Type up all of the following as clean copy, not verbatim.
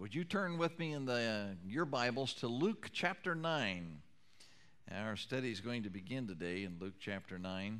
Would you turn with me in your Bibles to Luke chapter 9? Our study is going to begin today in Luke chapter 9.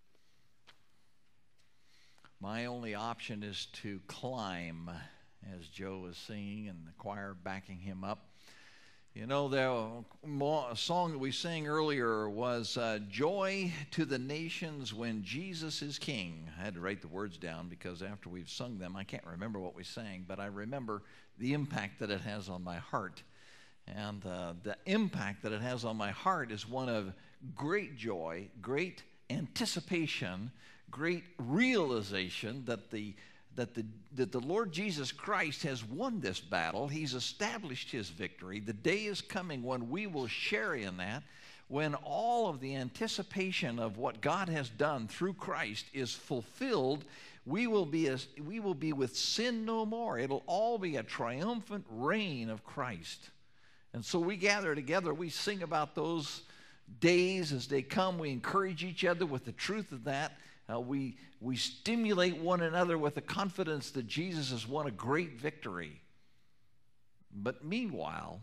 My only option is to climb, as Joe was singing and the choir backing him up. You know, a song that we sang earlier was Joy to the Nations When Jesus is King. I had to write the words down because after we've sung them, I can't remember what we sang, but I remember the impact that it has on my heart. And the impact that it has on my heart is one of great joy, great anticipation, great realization that the Lord Jesus Christ has won this battle. He's established his victory. The day is coming when we will share in that, when all of the anticipation of what God has done through Christ is fulfilled. We will be with sin no more. It'll all be a triumphant reign of Christ. And so we gather together. We sing about those days as they come. We encourage each other with the truth of that. We stimulate one another with the confidence that Jesus has won a great victory. But meanwhile,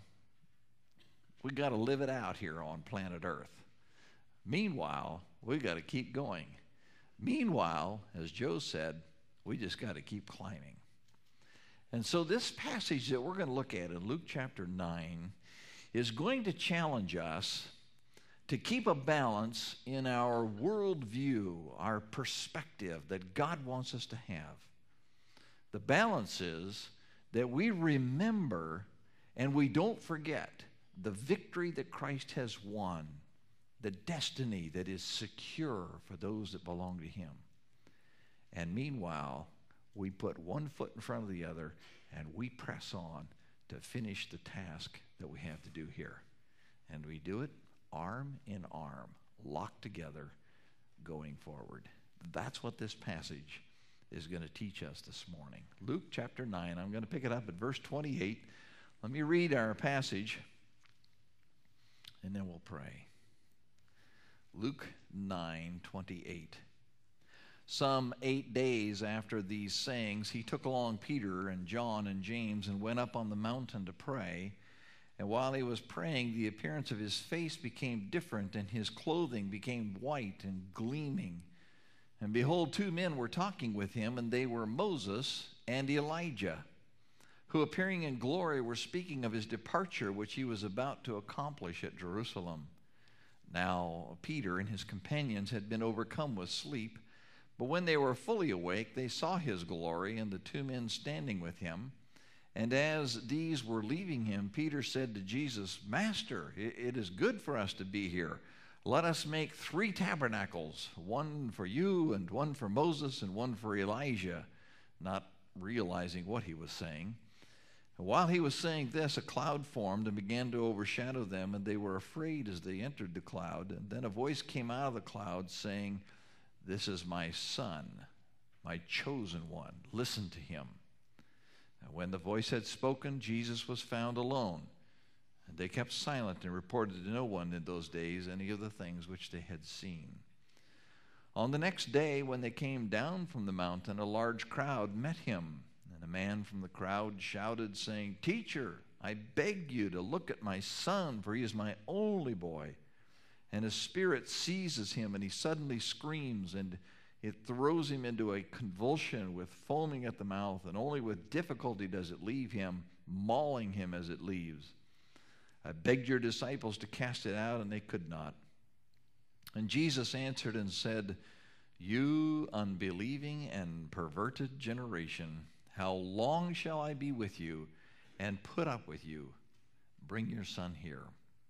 we got to live it out here on planet Earth. Meanwhile, we got to keep going. Meanwhile, as Joe said, we just got to keep climbing. And so this passage that we're going to look at in Luke chapter 9 is going to challenge us to keep a balance in our worldview, our perspective that God wants us to have. The balance is that we remember and we don't forget the victory that Christ has won, the destiny that is secure for those that belong to him. And meanwhile, we put one foot in front of the other and we press on to finish the task that we have to do here. And we do it arm in arm, locked together, going forward. That's what this passage is going to teach us this morning. Luke chapter 9, I'm going to pick it up at verse 28. Let me read our passage, and then we'll pray. Luke 9:28. Some 8 days after these sayings, he took along Peter and John and James and went up on the mountain to pray. And while he was praying, the appearance of his face became different, and his clothing became white and gleaming. And behold, two men were talking with him, and they were Moses and Elijah, who appearing in glory were speaking of his departure, which he was about to accomplish at Jerusalem. Now Peter and his companions had been overcome with sleep, but when they were fully awake, they saw his glory and the two men standing with him. And as these were leaving him, Peter said to Jesus, "Master, it is good for us to be here. Let us make 3 tabernacles, one for you and one for Moses and one for Elijah," not realizing what he was saying. And while he was saying this, a cloud formed and began to overshadow them, and they were afraid as they entered the cloud. And then a voice came out of the cloud saying, "This is my son, my chosen one. Listen to him." And when the voice had spoken, Jesus was found alone. And they kept silent and reported to no one in those days any of the things which they had seen. On the next day, when they came down from the mountain, a large crowd met him. And a man from the crowd shouted, saying, "Teacher, I beg you to look at my son, for he is my only boy. And his spirit seizes him, and he suddenly screams, and it throws him into a convulsion with foaming at the mouth, and only with difficulty does it leave him, mauling him as it leaves. I begged your disciples to cast it out, and they could not." And Jesus answered and said, "You unbelieving and perverted generation, how long shall I be with you and put up with you? Bring your son here."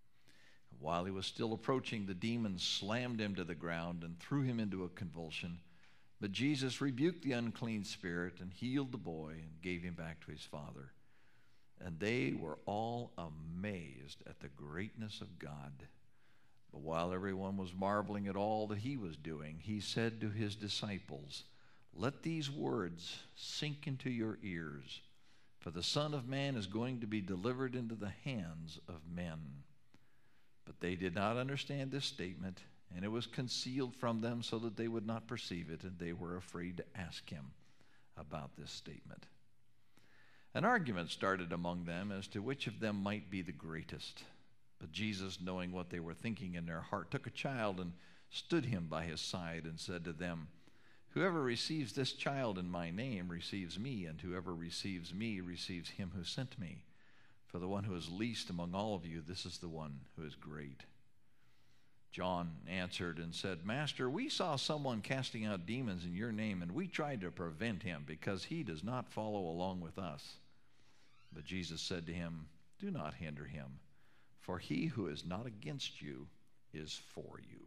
While he was still approaching, the demon slammed him to the ground and threw him into a convulsion. But Jesus rebuked the unclean spirit and healed the boy and gave him back to his father. And they were all amazed at the greatness of God. But while everyone was marveling at all that he was doing, he said to his disciples, "Let these words sink into your ears, for the Son of Man is going to be delivered into the hands of men." But they did not understand this statement, and it was concealed from them so that they would not perceive it, and they were afraid to ask him about this statement. An argument started among them as to which of them might be the greatest. But Jesus, knowing what they were thinking in their heart, took a child and stood him by his side and said to them, "Whoever receives this child in my name receives me, and whoever receives me receives him who sent me. For the one who is least among all of you, this is the one who is great." John answered and said, "Master, we saw someone casting out demons in your name, and we tried to prevent him because he does not follow along with us." But Jesus said to him, "Do not hinder him, for he who is not against you is for you."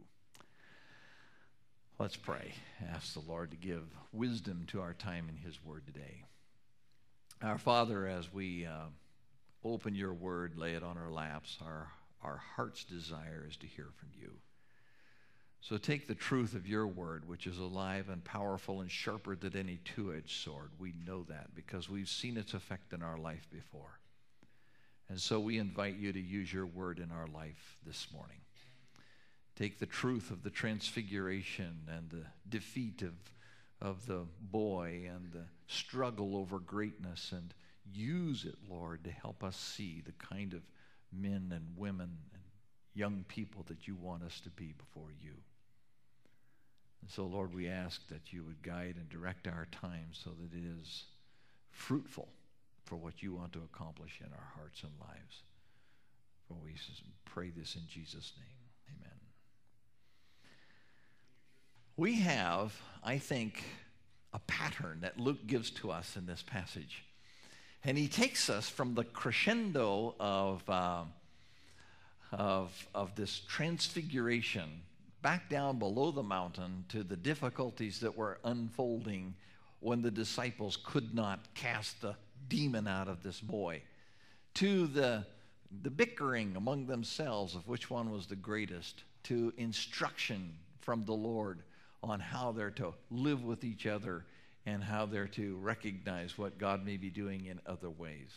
Let's pray. Ask the Lord to give wisdom to our time in his word today. Our Father, as we open your word, lay it on our laps, our heart's desire is to hear from you. So take the truth of your word, which is alive and powerful and sharper than any two-edged sword. We know that because we've seen its effect in our life before. And so we invite you to use your word in our life this morning. Take the truth of the transfiguration and the defeat of the boy and the struggle over greatness and use it, Lord, to help us see the kind of men and women and young people that you want us to be before you. And so, Lord, we ask that you would guide and direct our time so that it is fruitful for what you want to accomplish in our hearts and lives. For we pray this in Jesus' name. Amen. We have, I think, a pattern that Luke gives to us in this passage. And he takes us from the crescendo of this transfiguration back down below the mountain to the difficulties that were unfolding when the disciples could not cast the demon out of this boy, to the bickering among themselves of which one was the greatest, to instruction from the Lord on how they're to live with each other and how they're to recognize what God may be doing in other ways.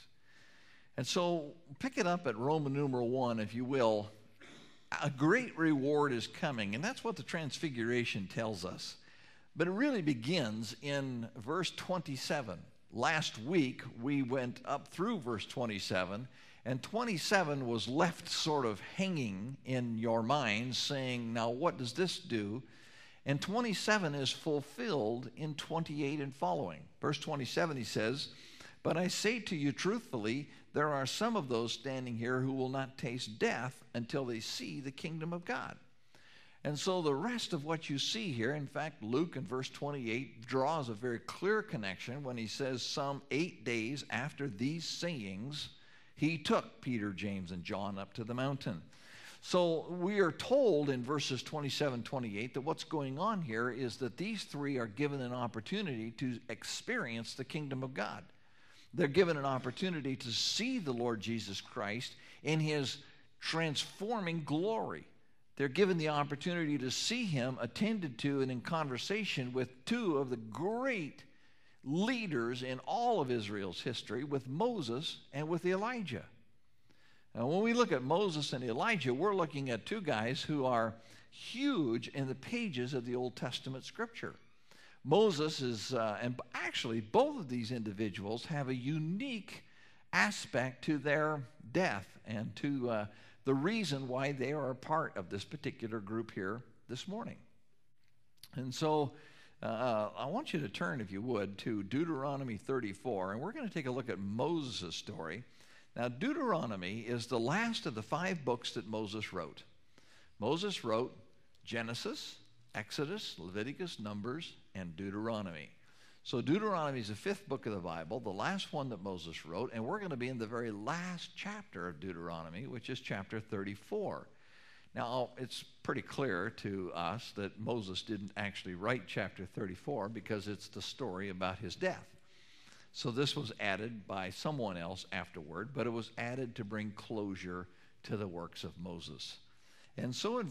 And so pick it up at Roman numeral 1, if you will. A great reward is coming, and that's what the Transfiguration tells us. But it really begins in verse 27. Last week, we went up through verse 27, and 27 was left sort of hanging in your mind, saying, now what does this do? And 27 is fulfilled in 28 and following. Verse 27, he says, "But I say to you truthfully, there are some of those standing here who will not taste death until they see the kingdom of God." And so the rest of what you see here, in fact, Luke in verse 28 draws a very clear connection when he says, some 8 days after these sayings, he took Peter, James, and John up to the mountain. So we are told in verses 27, 28 that what's going on here is that these three are given an opportunity to experience the kingdom of God. They're given an opportunity to see the Lord Jesus Christ in his transforming glory. They're given the opportunity to see him attended to and in conversation with two of the great leaders in all of Israel's history, with Moses and with Elijah. Now, when we look at Moses and Elijah, we're looking at two guys who are huge in the pages of the Old Testament Scripture. Moses is, and actually both of these individuals have a unique aspect to their death and to the reason why they are a part of this particular group here this morning. And so I want you to turn, if you would, to Deuteronomy 34, and we're going to take a look at Moses' story. Now, Deuteronomy is the last of the 5 books that Moses wrote. Moses wrote Genesis, Exodus, Leviticus, Numbers, and Deuteronomy. So Deuteronomy is the 5th book of the Bible, the last one that Moses wrote, and we're going to be in the very last chapter of Deuteronomy, which is chapter 34. Now, it's pretty clear to us that Moses didn't actually write chapter 34 because it's the story about his death. So this was added by someone else afterward, but it was added to bring closure to the works of Moses. And so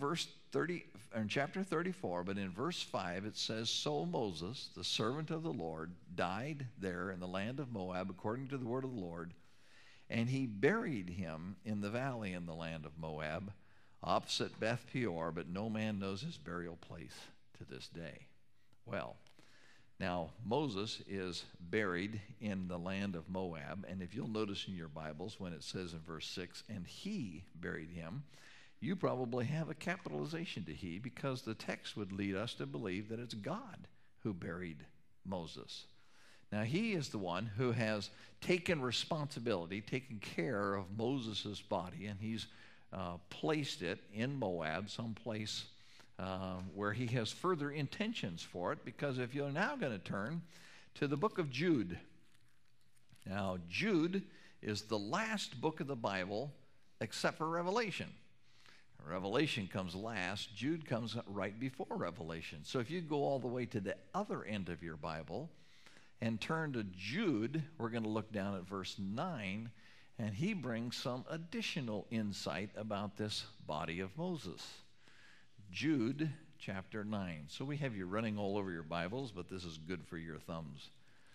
in chapter 34, but in verse 5, it says, "So Moses, the servant of the Lord, died there in the land of Moab, according to the word of the Lord, and he buried him in the valley in the land of Moab, opposite Beth Peor, but no man knows his burial place to this day." Well, Now, Moses is buried in the land of Moab, and if you'll notice in your Bibles when it says in verse 6, and he buried him, you probably have a capitalization to he, because the text would lead us to believe that it's God who buried Moses. Now, he is the one who has taken responsibility, taken care of Moses' body, and he's placed it in Moab, someplace where he has further intentions for it, because if you're now going to turn to the book of Jude. Now, Jude is the last book of the Bible except for Revelation. Revelation comes last. Jude comes right before Revelation. So if you go all the way to the other end of your Bible and turn to Jude, we're going to look down at verse 9, and he brings some additional insight about this body of Moses. Jude chapter 9. So we have you running all over your Bibles, but this is good for your thumbs.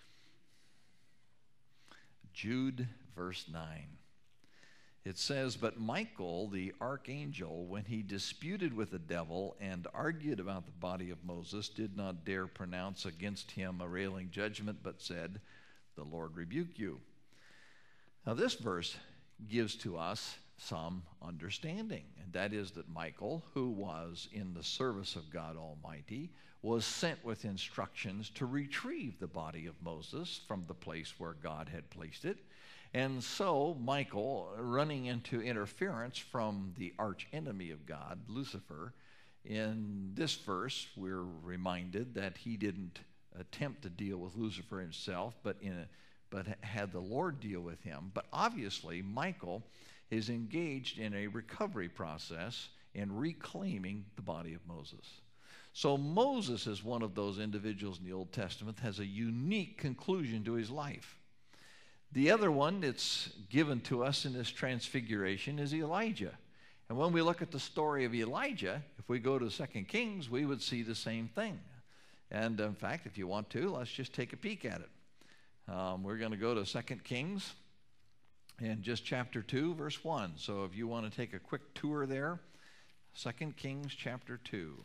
Jude verse 9. It says, but Michael the archangel, when he disputed with the devil and argued about the body of Moses, did not dare pronounce against him a railing judgment, but said, the Lord rebuke you. Now this verse gives to us some understanding, and that is that Michael, who was in the service of God Almighty, was sent with instructions to retrieve the body of Moses from the place where God had placed it. And so Michael, running into interference from the arch enemy of God, Lucifer, in this verse we're reminded that he didn't attempt to deal with Lucifer himself, but had the Lord deal with him. But obviously Michael is engaged in a recovery process in reclaiming the body of Moses. So Moses is one of those individuals in the Old Testament that has a unique conclusion to his life. The other one that's given to us in this transfiguration is Elijah. And when we look at the story of Elijah, if we go to 2 Kings, we would see the same thing. And in fact, if you want to, let's just take a peek at it. We're going to go to 2 Kings and just chapter 2, verse 1. So if you want to take a quick tour there, 2 Kings chapter 2.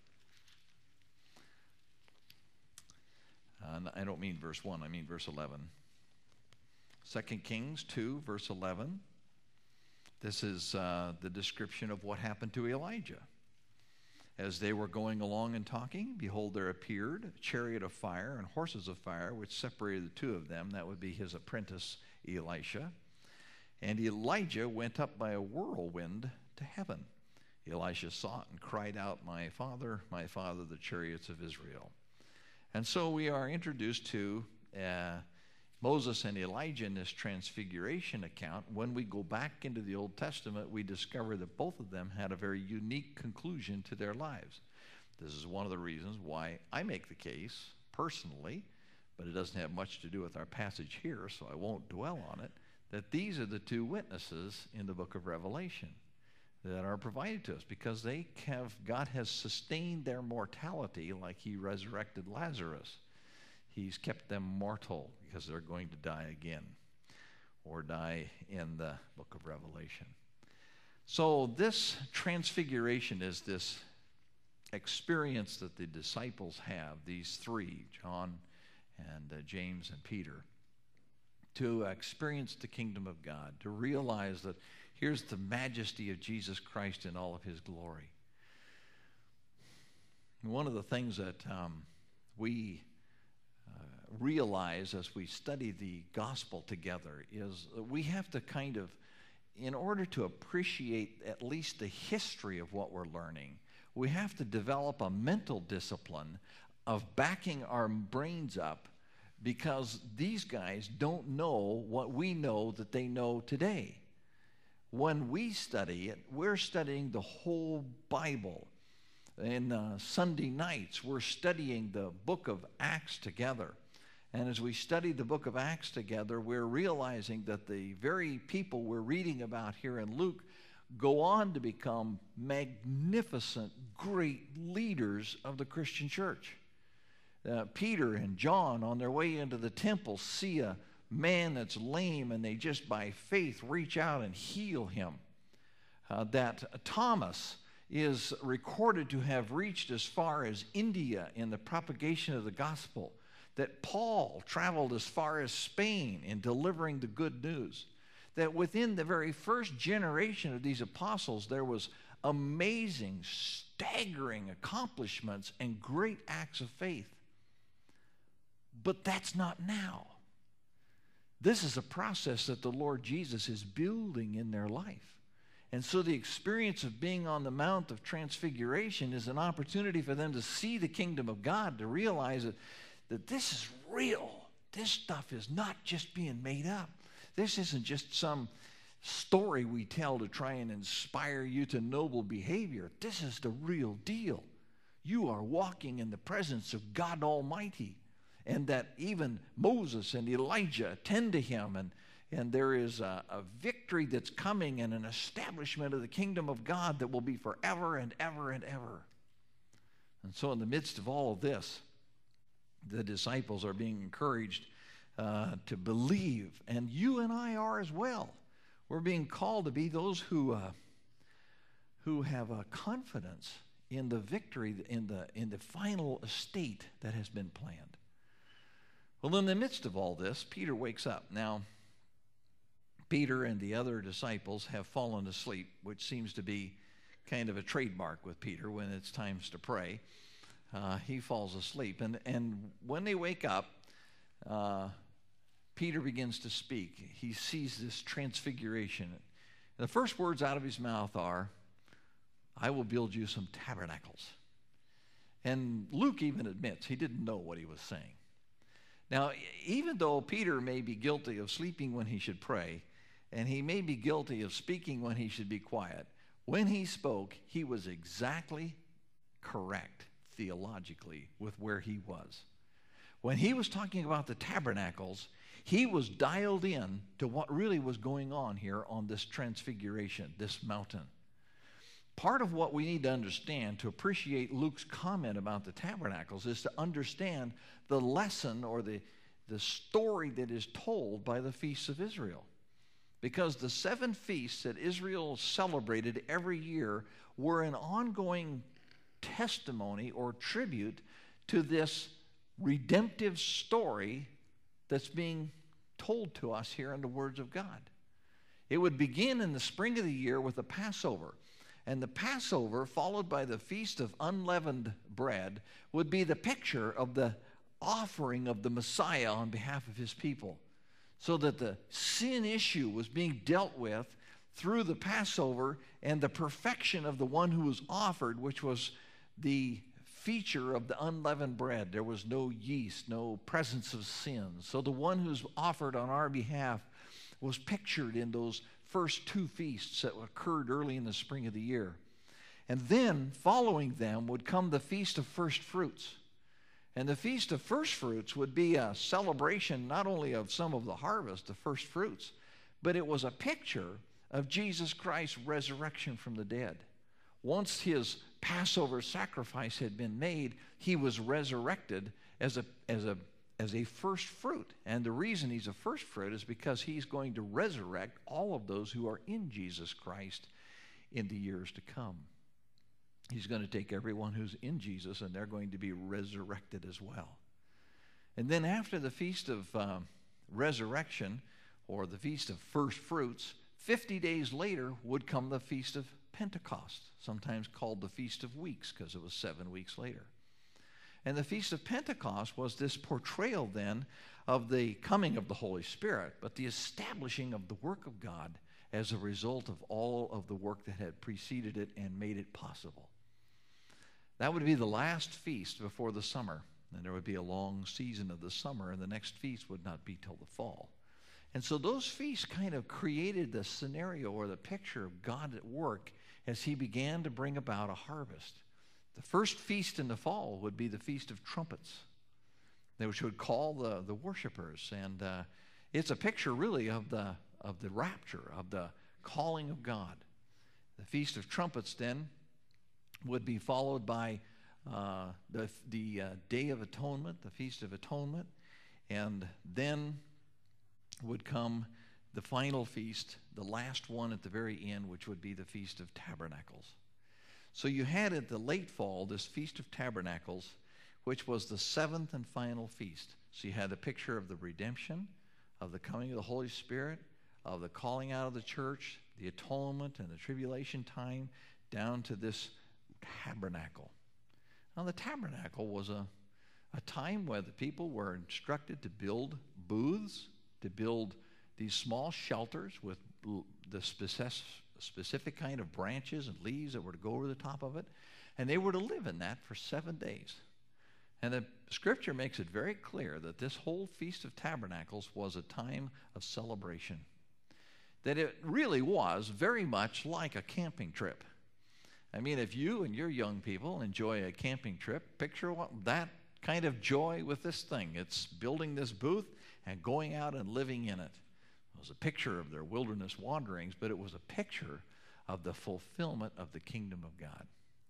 I don't mean verse 1, I mean verse 11. 2 Kings 2, verse 11. This is the description of what happened to Elijah. As they were going along and talking, behold, there appeared a chariot of fire and horses of fire, which separated the two of them. That would be his apprentice Elisha. And Elijah went up by a whirlwind to heaven. Elisha saw it and cried out, my father, the chariots of Israel. And so we are introduced to Moses and Elijah in this transfiguration account. When we go back into the Old Testament, we discover that both of them had a very unique conclusion to their lives. This is one of the reasons why I make the case, personally, but it doesn't have much to do with our passage here, so I won't dwell on it, that these are the two witnesses in the book of Revelation that are provided to us, because God has sustained their mortality like he resurrected Lazarus. He's kept them mortal because they're going to die again, or die in the book of Revelation. So this transfiguration is this experience that the disciples have, these three, John and James and Peter, to experience the kingdom of God, to realize that here's the majesty of Jesus Christ in all of his glory. One of the things that we realize as we study the gospel together is that we have to kind of, in order to appreciate at least the history of what we're learning, we have to develop a mental discipline of backing our brains up, because these guys don't know what we know that they know today. When we study it, we're studying the whole Bible. In Sunday nights, we're studying the book of Acts together. And as we study the book of Acts together, we're realizing that the very people we're reading about here in Luke go on to become magnificent, great leaders of the Christian church. Peter and John, on their way into the temple, see a man that's lame, and they just by faith reach out and heal him. That Thomas is recorded to have reached as far as India in the propagation of the gospel. that Paul traveled as far as Spain in delivering the good news, that within the very first generation of these apostles, there was amazing, staggering accomplishments and great acts of faith. But that's not now. This is a process that the Lord Jesus is building in their life. And so the experience of being on the Mount of Transfiguration is an opportunity for them to see the kingdom of God, to realize that this is real. This stuff is not just being made up. This isn't just some story we tell to try and inspire you to noble behavior. This is the real deal. You are walking in the presence of God Almighty, and that even Moses and Elijah attend to him, and there is a victory that's coming and an establishment of the kingdom of God that will be forever and ever and ever. And so in the midst of all of this, the disciples are being encouraged to believe, and you and I are as well. We're being called to be those who have a confidence in the victory, in the final estate that has been planned. Well, in the midst of all this, Peter wakes up. Now, Peter and the other disciples have fallen asleep, which seems to be kind of a trademark with Peter when it's times to pray. He falls asleep. And when they wake up, Peter begins to speak. He sees this transfiguration. And the first words out of his mouth are, "I will build you some tabernacles." And Luke even admits he didn't know what he was saying. Now, even though Peter may be guilty of sleeping when he should pray, and he may be guilty of speaking when he should be quiet, when he spoke, he was exactly correct theologically with where he was. When he was talking about the tabernacles, he was dialed in to what really was going on here on this transfiguration, this mountain. Part of what we need to understand to appreciate Luke's comment about the tabernacles is to understand the lesson or the story that is told by the feasts of Israel. Because the 7 feasts that Israel celebrated every year were an ongoing testimony or tribute to this redemptive story that's being told to us here in the words of God. It would begin in the spring of the year with the Passover. And the Passover, followed by the Feast of Unleavened Bread, would be the picture of the offering of the Messiah on behalf of his people. So that the sin issue was being dealt with through the Passover and the perfection of the one who was offered, which was the feature of the unleavened bread. There was no yeast, no presence of sin. So the one who's offered on our behalf was pictured in those first 2 feasts that occurred early in the spring of the year. And then following them would come the Feast of First Fruits. And the Feast of First Fruits would be a celebration not only of some of the harvest, the first fruits, but it was a picture of Jesus Christ's resurrection from the dead. Once his Passover sacrifice had been made, he was resurrected as a first fruit. And the reason he's a first fruit is because he's going to resurrect all of those who are in Jesus Christ in the years to come. He's going to take everyone who's in Jesus, and they're going to be resurrected as well. And then after the Feast of Resurrection, or the Feast of First Fruits, 50 days later would come the Feast of Pentecost, sometimes called the Feast of Weeks because it was 7 weeks later. And the Feast of Pentecost was this portrayal then of the coming of the Holy Spirit, but the establishing of the work of God as a result of all of the work that had preceded it and made it possible. That would be the last feast before the summer. And there would be a long season of the summer, and the next feast would not be till the fall. And so those feasts kind of created the scenario or the picture of God at work as he began to bring about a harvest. The first feast in the fall would be the Feast of Trumpets, which would call the worshipers. And it's a picture really of the rapture, of the calling of God. The Feast of Trumpets then would be followed by the Day of Atonement, the Feast of Atonement, and then would come the final feast, the last one at the very end, which would be the Feast of Tabernacles. So you had at the late fall this Feast of Tabernacles, which was the 7th and final feast. So you had the picture of the redemption, of the coming of the Holy Spirit, of the calling out of the church, the atonement and the tribulation time, down to this tabernacle. Now the tabernacle was a time where the people were instructed to build booths, to build these small shelters with the specific kind of branches and leaves that were to go over the top of it, and they were to live in that for 7 days. And the scripture makes it very clear that this whole Feast of Tabernacles was a time of celebration, that it really was very much like a camping trip. I mean, if you and your young people enjoy a camping trip, picture that kind of joy with this thing. It's building this booth and going out and living in it. It was a picture of their wilderness wanderings, but it was a picture of the fulfillment of the kingdom of God.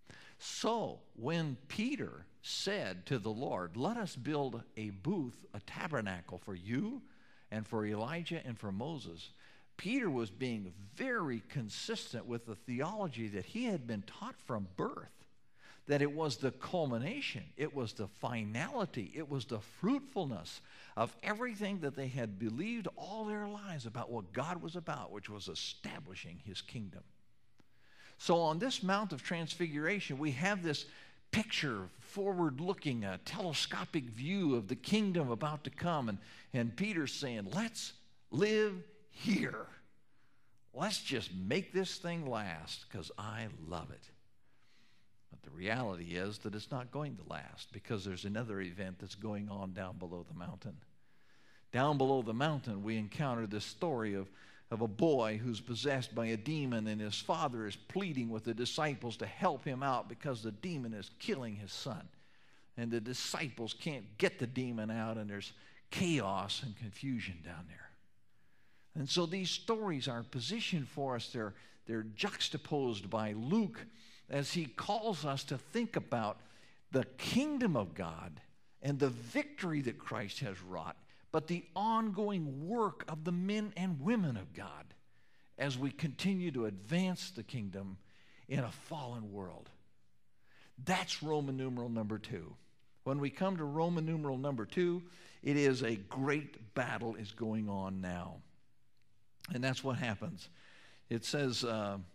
So when Peter said to the Lord, let us build a booth, a tabernacle for you and for Elijah and for Moses, Peter was being very consistent with the theology that he had been taught from birth, that it was the culmination, it was the finality, it was the fruitfulness of everything that they had believed all their lives about what God was about, which was establishing his kingdom. So on this Mount of Transfiguration, we have this picture, forward-looking, a telescopic view of the kingdom about to come, and Peter's saying, let's live here. Let's just make this thing last because I love it. But the reality is that it's not going to last because there's another event that's going on down below the mountain. Down below the mountain, we encounter this story of a boy who's possessed by a demon, and his father is pleading with the disciples to help him out because the demon is killing his son. And the disciples can't get the demon out, and there's chaos and confusion down there. And so these stories are positioned for us. They're juxtaposed by Luke as he calls us to think about the kingdom of God and the victory that Christ has wrought, but the ongoing work of the men and women of God as we continue to advance the kingdom in a fallen world. That's Roman numeral number 2. When we come to Roman numeral number 2, it is a great battle is going on now. And that's what happens. It says,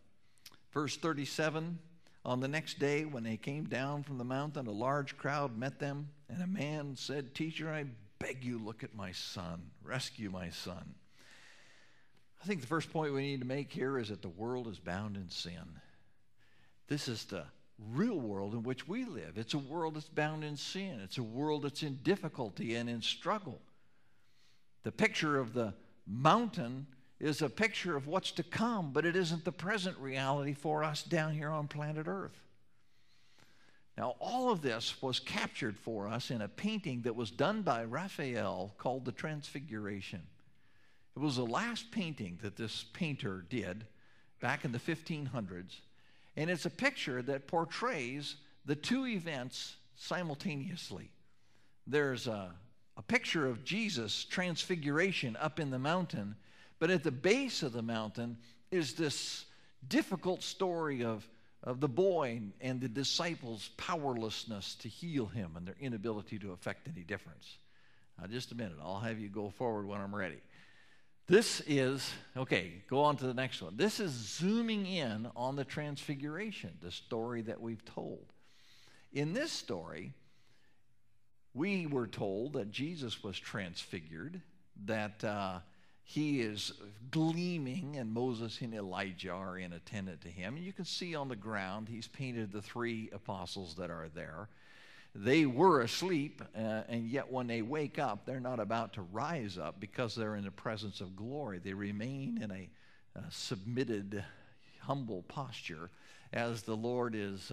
verse 37, on the next day when they came down from the mountain, a large crowd met them, and a man said, Teacher, I beg you, look at my son. Rescue my son. I think the first point we need to make here is that the world is bound in sin. This is the real world in which we live. It's a world that's bound in sin. It's a world that's in difficulty and in struggle. The picture of the mountain is a picture of what's to come, but it isn't the present reality for us down here on planet Earth. Now, all of this was captured for us in a painting that was done by Raphael called The Transfiguration. It was the last painting that this painter did back in the 1500s, and it's a picture that portrays the two events simultaneously. There's a picture of Jesus' transfiguration up in the mountain, but at the base of the mountain is this difficult story of the boy and the disciples' powerlessness to heal him and their inability to effect any difference. Now, just a minute. I'll have you go forward when I'm ready. This is, okay, go on to the next one. This is zooming in on the Transfiguration, the story that we've told. In this story, we were told that Jesus was transfigured, that he is gleaming, and Moses and Elijah are in attendant to him. And you can see on the ground, he's painted the 3 apostles that are there. They were asleep, and yet when they wake up, they're not about to rise up because they're in the presence of glory. They remain in a submitted, humble posture as the Lord is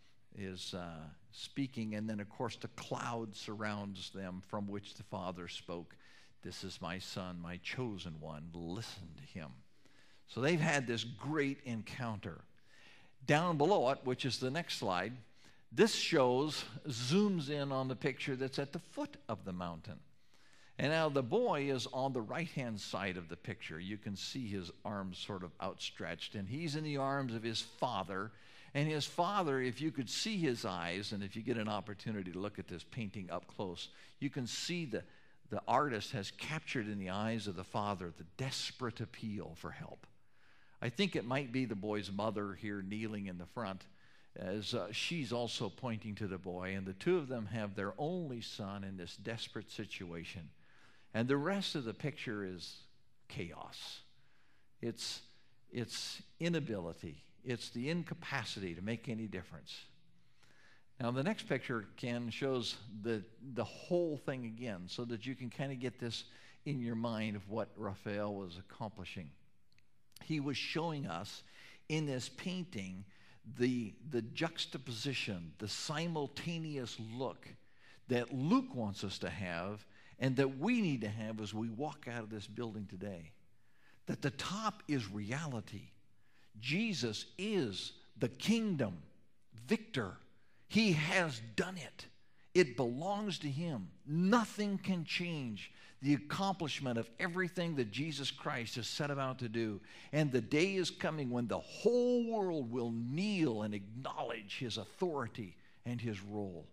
speaking. And then, of course, the cloud surrounds them from which the Father spoke. This is my son, my chosen one. Listen to him. So they've had this great encounter. Down below it, which is the next slide, this zooms in on the picture that's at the foot of the mountain. And now the boy is on the right-hand side of the picture. You can see his arms sort of outstretched, and he's in the arms of his father. And his father, if you could see his eyes, and if you get an opportunity to look at this painting up close, you can see the artist has captured in the eyes of the father the desperate appeal for help. I think it might be the boy's mother here kneeling in the front, as she's also pointing to the boy, and the two of them have their only son in this desperate situation. And the rest of the picture is chaos. It's inability. It's the incapacity to make any difference. Now, the next picture, Ken, shows the whole thing again so that you can kind of get this in your mind of what Raphael was accomplishing. He was showing us in this painting the juxtaposition, the simultaneous look that Luke wants us to have and that we need to have as we walk out of this building today. That the top is reality. Jesus is the kingdom victor. He has done it. It belongs to him. Nothing can change the accomplishment of everything that Jesus Christ has set about to do. And the day is coming when the whole world will kneel and acknowledge his authority and his role.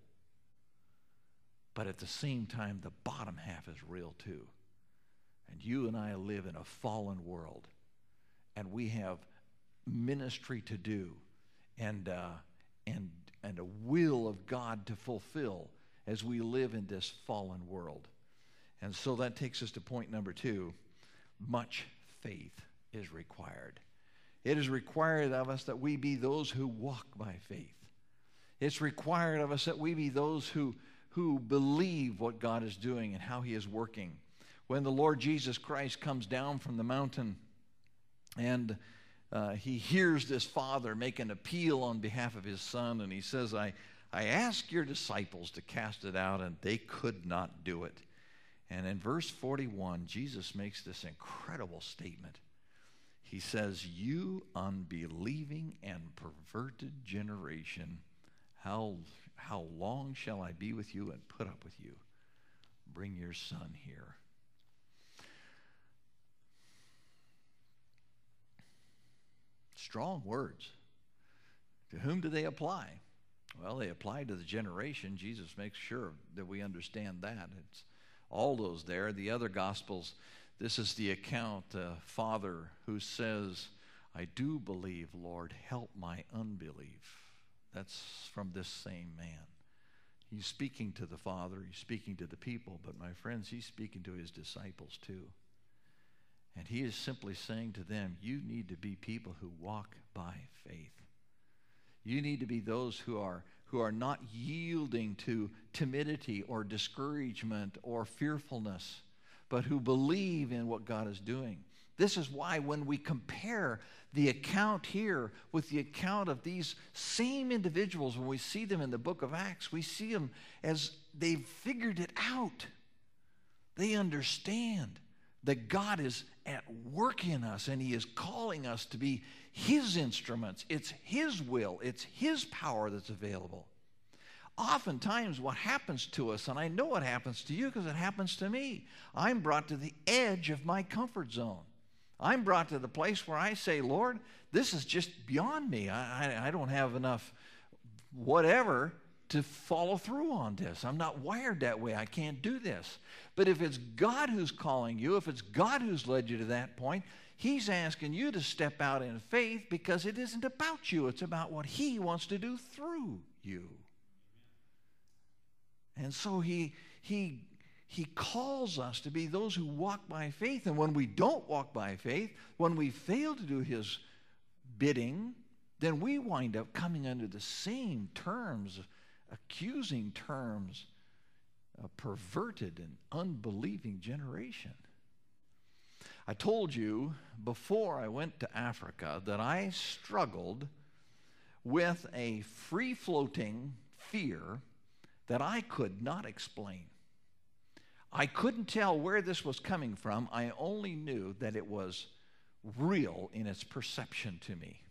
But at the same time, the bottom half is real too. And you and I live in a fallen world. And we have ministry to do and a will of God to fulfill as we live in this fallen world. And so that takes us to point number 2. Much faith is required. It is required of us that we be those who walk by faith. It's required of us that we be those who believe what God is doing and how he is working. When the Lord Jesus Christ comes down from the mountain and he hears this father make an appeal on behalf of his son, and he says, I asked your disciples to cast it out, and they could not do it. And in verse 41, Jesus makes this incredible statement. He says, you unbelieving and perverted generation, how long shall I be with you and put up with you? Bring your son here. Strong words. To whom do they apply? Well, they apply to the generation. Jesus makes sure that we understand that. It's all those there. The other Gospels, this is the account, Father who says, I do believe, Lord, help my unbelief. That's from this same man. He's speaking to the Father. He's speaking to the people. But my friends, he's speaking to his disciples too. And he is simply saying to them, you need to be people who walk by faith. You need to be those who are not yielding to timidity or discouragement or fearfulness, but who believe in what God is doing. This is why when we compare the account here with the account of these same individuals, when we see them in the book of Acts, we see them as they've figured it out. They understand that God is at work in us and he is calling us to be his instruments. It's his will. It's his power that's available. Oftentimes what happens to us, and I know it happens to you because it happens to me, I'm brought to the edge of my comfort zone. I'm brought to the place where I say, Lord, this is just beyond me. I don't have enough whatever to follow through on this. I'm not wired that way. I can't do this. But if it's God who's calling you, if it's God who's led you to that point, he's asking you to step out in faith because it isn't about you. It's about what he wants to do through you. And so he calls us to be those who walk by faith. And when we don't walk by faith, when we fail to do his bidding, then we wind up coming under the same terms, accusing terms, a perverted and unbelieving generation. I told you before I went to Africa that I struggled with a free-floating fear that I could not explain. I couldn't tell where this was coming from. I only knew that it was real in its perception to me.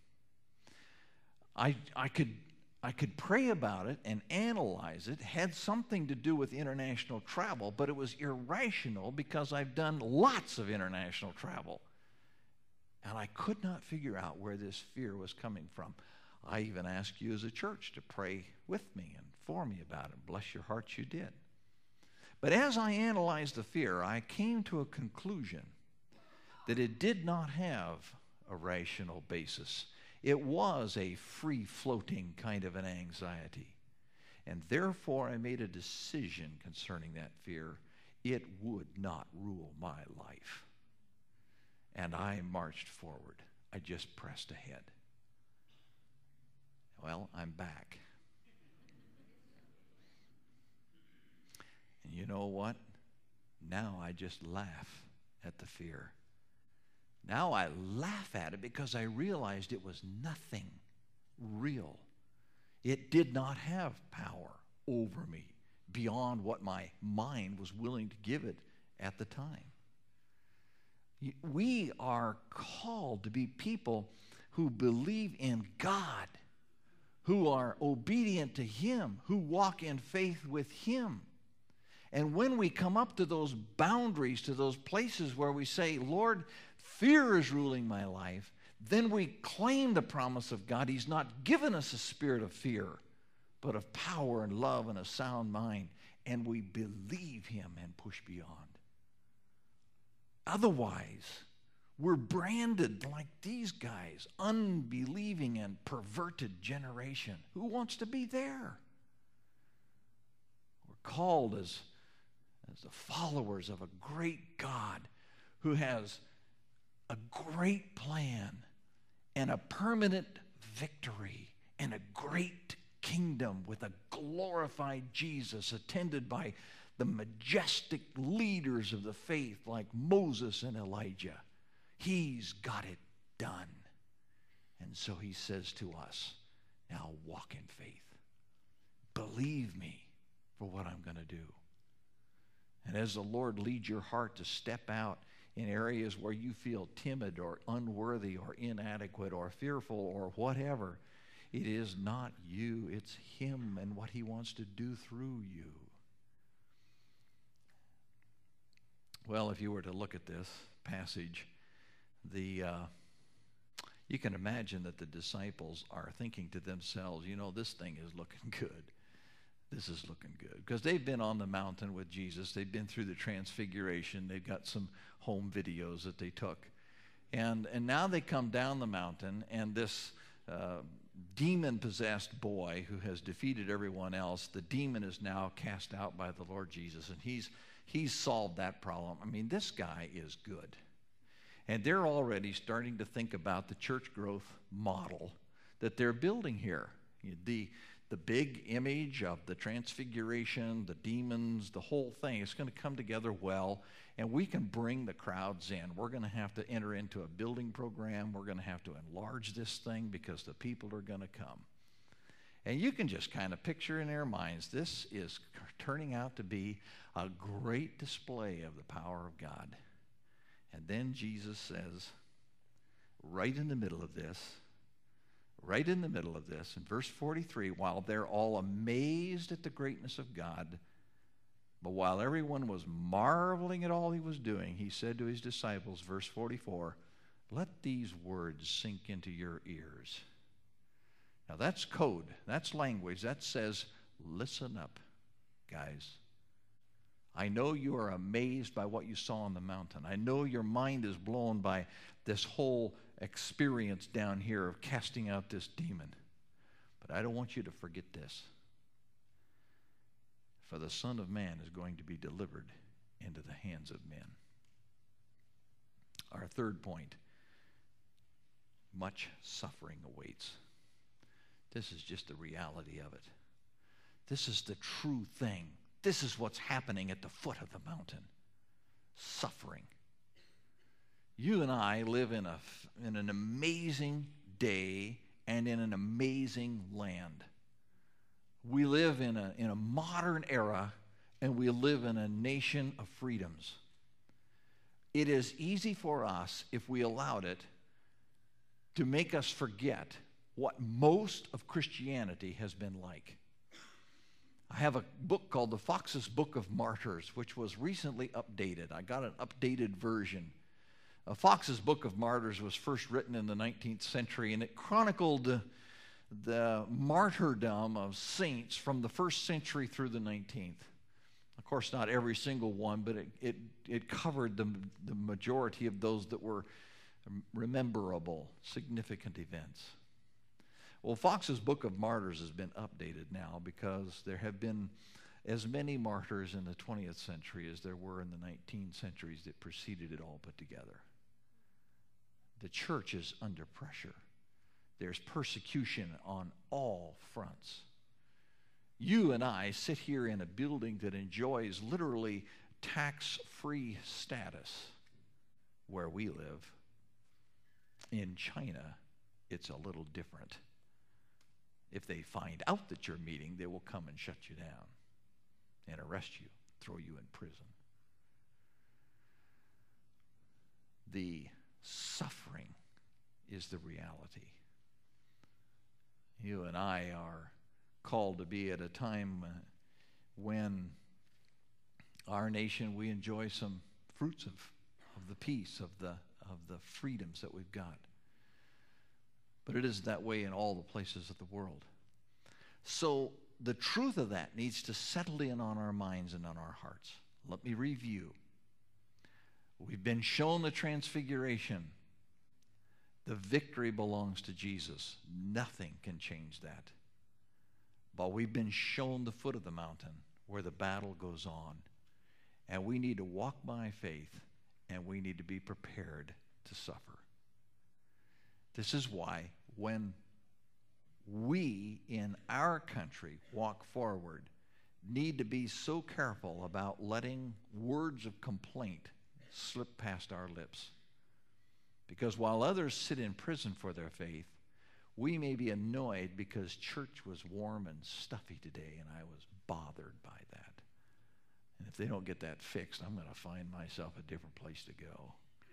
I could pray about it and analyze it. It had something to do with international travel, but it was irrational because I've done lots of international travel. And I could not figure out where this fear was coming from. I even asked you as a church to pray with me and for me about it. Bless your hearts, you did. But as I analyzed the fear, I came to a conclusion that it did not have a rational basis. It was a free-floating kind of an anxiety. And therefore, I made a decision concerning that fear. It would not rule my life. And I marched forward. I just pressed ahead. Well, I'm back. And you know what? Now I just laugh at the fear. Now I laugh at it because I realized it was nothing real. It did not have power over me beyond what my mind was willing to give it at the time. We are called to be people who believe in God, who are obedient to Him, who walk in faith with Him. And when we come up to those boundaries, to those places where we say, Lord, fear is ruling my life, then we claim the promise of God. He's not given us a spirit of fear, but of power and love and a sound mind. And we believe Him and push beyond. Otherwise, we're branded like these guys, unbelieving and perverted generation. Who wants to be there? We're called as the followers of a great God who has a great plan and a permanent victory and a great kingdom with a glorified Jesus attended by the majestic leaders of the faith like Moses and Elijah. He's got it done. And so He says to us, now walk in faith. Believe me for what I'm going to do. And as the Lord leads your heart to step out in areas where you feel timid or unworthy or inadequate or fearful or whatever, it is not you, it's Him and what He wants to do through you. Well, if you were to look at this passage, you can imagine that the disciples are thinking to themselves, you know, this thing is looking good. This is looking good. Because they've been on the mountain with Jesus. They've been through the transfiguration. They've got some home videos that they took. And now they come down the mountain, and this demon-possessed boy who has defeated everyone else, the demon is now cast out by the Lord Jesus, and he's solved that problem. I mean, this guy is good. And they're already starting to think about the church growth model that they're building here. The big image of the transfiguration, the demons, the whole thing, it's going to come together well, and we can bring the crowds in. We're going to have to enter into a building program. We're going to have to enlarge this thing because the people are going to come. And you can just kind of picture in their minds, this is turning out to be a great display of the power of God. And then Jesus says, right in the middle of this, in verse 43, while they're all amazed at the greatness of God, but while everyone was marveling at all He was doing, He said to His disciples, verse 44, let these words sink into your ears. Now that's code, that's language, that says, listen up, guys. I know you are amazed by what you saw on the mountain. I know your mind is blown by this whole experience down here of casting out this demon. But I don't want you to forget this. For the Son of Man is going to be delivered into the hands of men. Our third point, much suffering awaits. This is just the reality of it. This is the true thing. This is what's happening at the foot of the mountain. Suffering. You and I live in an amazing day and in an amazing land. We live in a modern era, and we live in a nation of freedoms. It is easy for us, if we allowed it, to make us forget what most of Christianity has been like. I have a book called The Fox's Book of Martyrs, which was recently updated. I got an updated version. Fox's Book of Martyrs was first written in the 19th century, and it chronicled the martyrdom of saints from the 1st century through the 19th. Of course, not every single one, but it covered the majority of those that were rememberable, significant events. Well, Fox's Book of Martyrs has been updated now because there have been as many martyrs in the 20th century as there were in the 19 centuries that preceded it all put together. The church is under pressure. There's persecution on all fronts. You and I sit here in a building that enjoys literally tax-free status where we live. In China, it's a little different. If they find out that you're meeting, they will come and shut you down and arrest you, throw you in prison. The suffering is the reality. You and I are called to be at a time when our nation, we enjoy some fruits of the peace, of the freedoms that we've got. But it is that way in all the places of the world. So the truth of that needs to settle in on our minds and on our hearts. Let me review. We've been shown the transfiguration. The victory belongs to Jesus. Nothing can change that. But we've been shown the foot of the mountain where the battle goes on. And we need to walk by faith, and we need to be prepared to suffer. This is why when we in our country walk forward, need to be so careful about letting words of complaint slip past our lips. Because while others sit in prison for their faith, we may be annoyed because church was warm and stuffy today, and I was bothered by that. And if they don't get that fixed, I'm going to find myself a different place to go.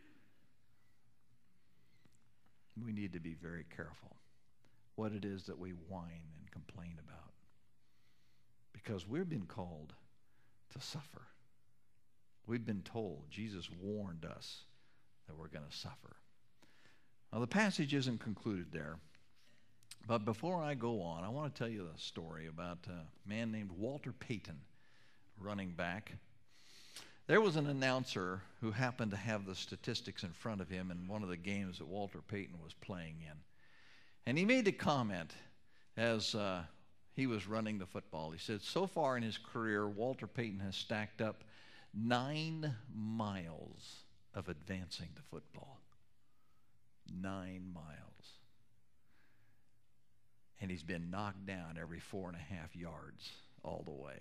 We need to be very careful what it is that we whine and complain about. Because we've been called to suffer. We've been told, Jesus warned us that we're going to suffer. Now, the passage isn't concluded there. But before I go on, I want to tell you a story about a man named Walter Payton, running back. There was an announcer who happened to have the statistics in front of him in one of the games that Walter Payton was playing in. And he made a comment as he was running the football. He said, so far in his career, Walter Payton has stacked up 9 miles of advancing the football. 9 miles. And he's been knocked down every 4.5 yards all the way.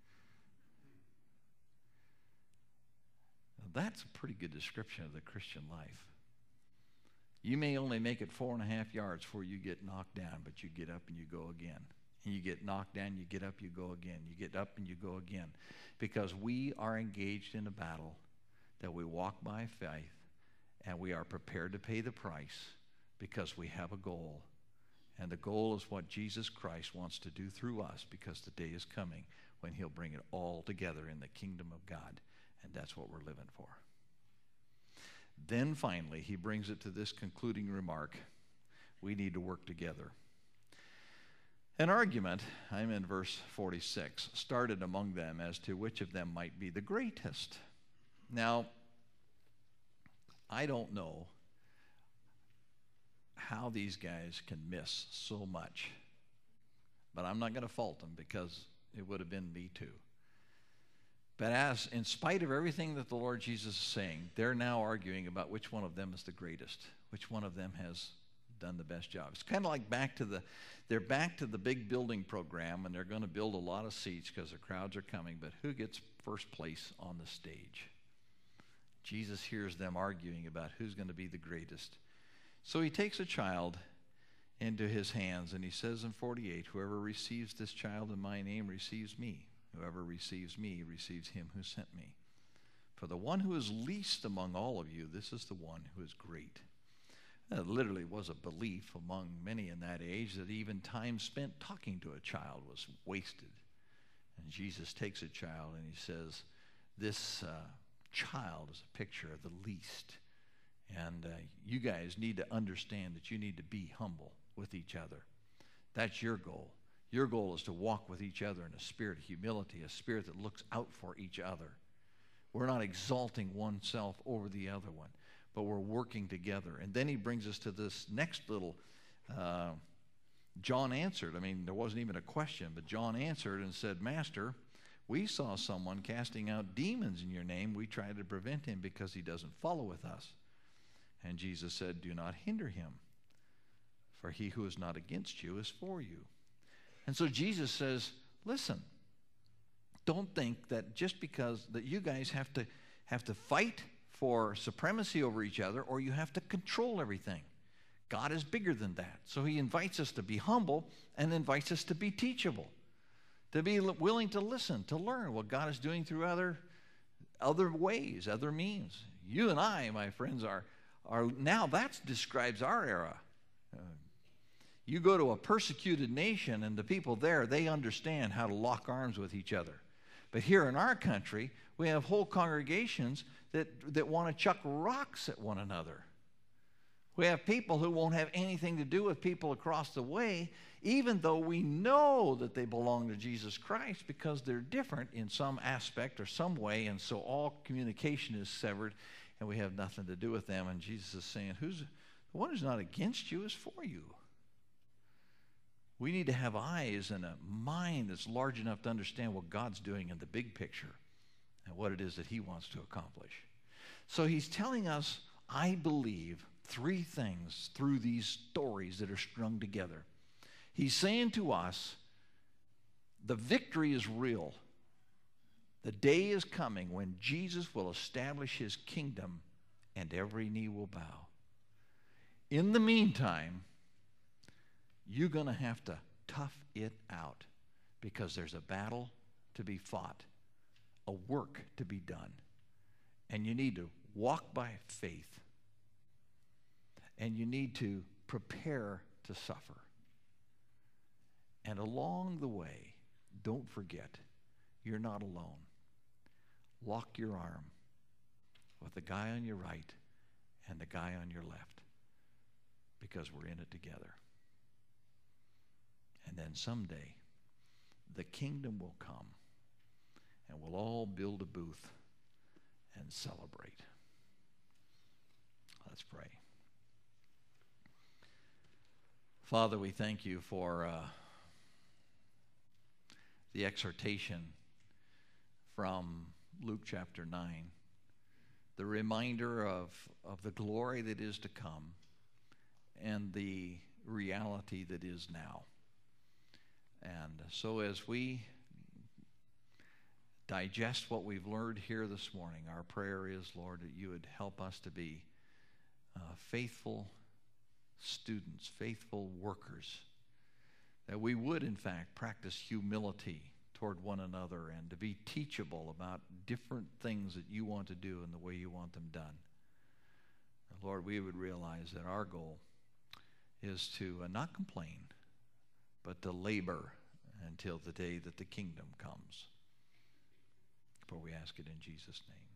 Now, that's a pretty good description of the Christian life. You may only make it 4.5 yards before you get knocked down, but you get up and you go again. And you get knocked down, you get up, you go again. You get up and you go again. Because we are engaged in a battle that we walk by faith, and we are prepared to pay the price because we have a goal. And the goal is what Jesus Christ wants to do through us, because the day is coming when he'll bring it all together in the kingdom of God. And that's what we're living for. Then finally, he brings it to this concluding remark. We need to work together. An argument, I'm in verse 46, started among them as to which of them might be the greatest. Now, I don't know how these guys can miss so much, but I'm not going to fault them because it would have been me too. But as in spite of everything that the Lord Jesus is saying, they're now arguing about which one of them is the greatest, which one of them has done the best job. It's kind of like they're back to the big building program, and they're going to build a lot of seats because the crowds are coming, but who gets first place on the stage? Jesus hears them arguing about who's going to be the greatest. So he takes a child into his hands, and he says in 48, whoever receives this child in my name receives me. Whoever receives me receives him who sent me. For the one who is least among all of you, this is the one who is great. It literally was a belief among many in that age that even time spent talking to a child was wasted. And Jesus takes a child and he says, this child is a picture of the least. And you guys need to understand that you need to be humble with each other. That's your goal. Your goal is to walk with each other in a spirit of humility, a spirit that looks out for each other. We're not exalting oneself over the other one, but we're working together. And then he brings us to this next little, John answered. I mean, there wasn't even a question, but John answered and said, Master, we saw someone casting out demons in your name. We tried to prevent him because he doesn't follow with us. And Jesus said, do not hinder him, for he who is not against you is for you. And so Jesus says, listen, don't think that just because that you guys have to fight for supremacy over each other, or you have to control everything. God is bigger than that. So he invites us to be humble and invites us to be teachable, to be willing to listen, to learn what God is doing through other ways, other means. You and I, my friends, are now that describes our era. You go to a persecuted nation, and the people there, they understand how to lock arms with each other. But here in our country, we have whole congregations that want to chuck rocks at one another. We have people who won't have anything to do with people across the way, even though we know that they belong to Jesus Christ, because they're different in some aspect or some way, and so all communication is severed, and we have nothing to do with them. And Jesus is saying, the one who's not against you is for you. We need to have eyes and a mind that's large enough to understand what God's doing in the big picture and what it is that he wants to accomplish. So he's telling us, I believe, 3 things through these stories that are strung together. He's saying to us, the victory is real. The day is coming when Jesus will establish his kingdom and every knee will bow. In the meantime, you're going to have to tough it out, because there's a battle to be fought, a work to be done. And you need to walk by faith. And you need to prepare to suffer. And along the way, don't forget, you're not alone. Lock your arm with the guy on your right and the guy on your left, because we're in it together. And then someday, the kingdom will come, and we'll all build a booth and celebrate. Let's pray. Father, we thank you for the exhortation from Luke chapter 9, the reminder of the glory that is to come and the reality that is now. And so as we digest what we've learned here this morning, our prayer is, Lord, that you would help us to be faithful students, faithful workers, that we would, in fact, practice humility toward one another and to be teachable about different things that you want to do and the way you want them done. And Lord, we would realize that our goal is to not complain, but to labor until the day that the kingdom comes. For we ask it in Jesus' name.